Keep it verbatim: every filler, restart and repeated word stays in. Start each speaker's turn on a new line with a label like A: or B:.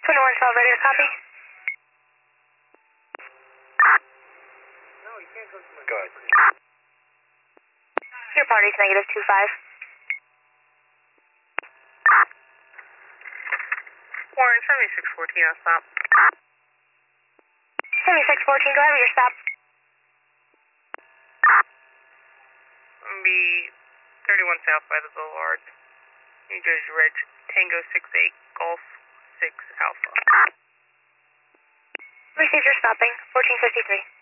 A: twenty-one twelve, ready to copy?
B: No, you can't go to my
C: Go ahead.
A: Your party's negative two five.
D: Warren, seventy-six fourteen, I'll stop.
A: seventy-six fourteen, go ahead with your stop.
D: I'll be thirty-one south by the Boulevard. New Jersey Reg, Tango six eight, Golf six Alpha.
A: Received your stopping, fourteen fifty-three.